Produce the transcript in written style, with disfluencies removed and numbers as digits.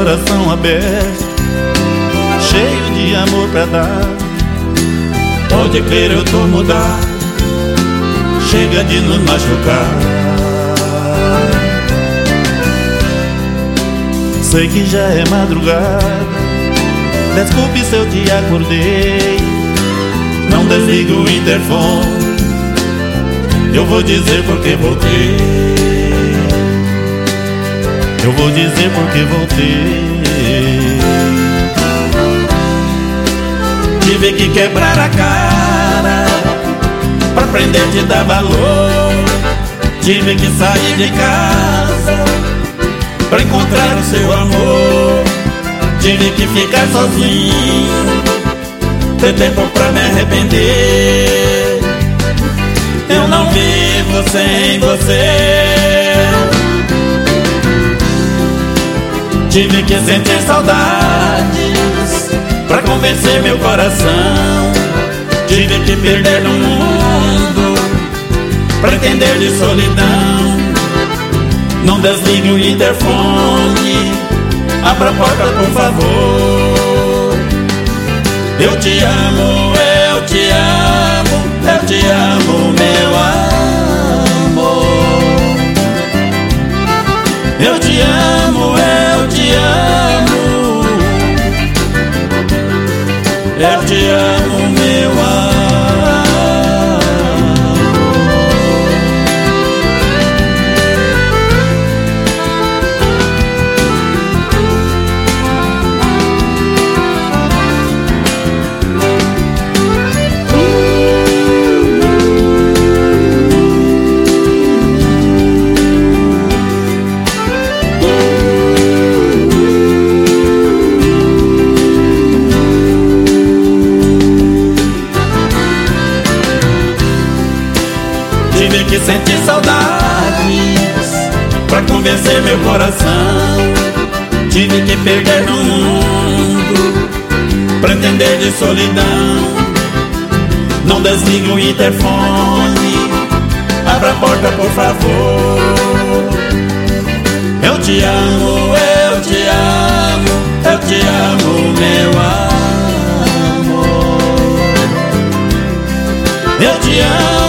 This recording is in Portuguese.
coração aberto, cheio de amor pra dar. Pode crer, eu tô mudado, chega de nos machucar. Sei que já é madrugada, desculpe se eu te acordei. Não desliga o interfone, eu vou dizer porque voltei. Eu vou dizer porque voltei. Tive que quebrar a cara pra aprender a te dar valor. Tive que sair de casa pra encontrar o seu amor. Tive que ficar sozinho, ter tempo pra me arrepender. Eu não vivo sem você. Tive que sentir saudades pra convencer meu coração. Tive que perder no mundo pra entender de solidão. Não desligue o interfone, abra a porta por favor. Eu te amo, eu te amo, eu te amo, meu amor. Eu te amo, eu te amo, eu te amo, meu amor. Tive que sentir saudades pra convencer meu coração. Tive que perder no mundo pra entender de solidão. Não desligue o interfone, abra a porta por favor. Eu te amo, eu te amo, eu te amo, meu amor. Eu te amo.